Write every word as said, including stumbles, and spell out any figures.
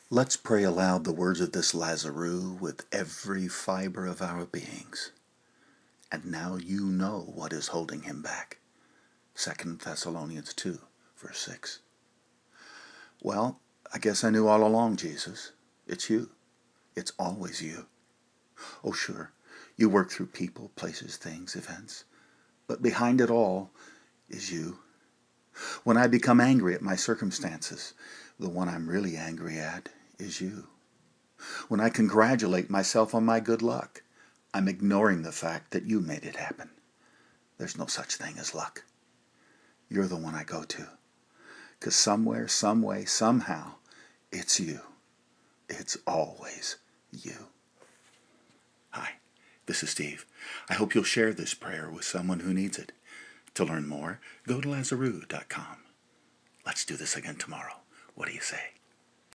Let's pray aloud the words of this Lazarus with every fiber of our beings. And now you know what is holding him back. Second Thessalonians two, verse six. Well, I guess I knew all along, Jesus. It's you. It's always you. Oh, sure, you work through people, places, things, events. But behind it all is you. When I become angry at my circumstances, the one I'm really angry at is you. When I congratulate myself on my good luck, I'm ignoring the fact that you made it happen. There's no such thing as luck. You're the one I go to. Because somewhere, some way, somehow, it's you. It's always you. Hi, this is Steve. I hope you'll share this prayer with someone who needs it. To learn more, go to Lazarus dot com. Let's do this again tomorrow. What do you say?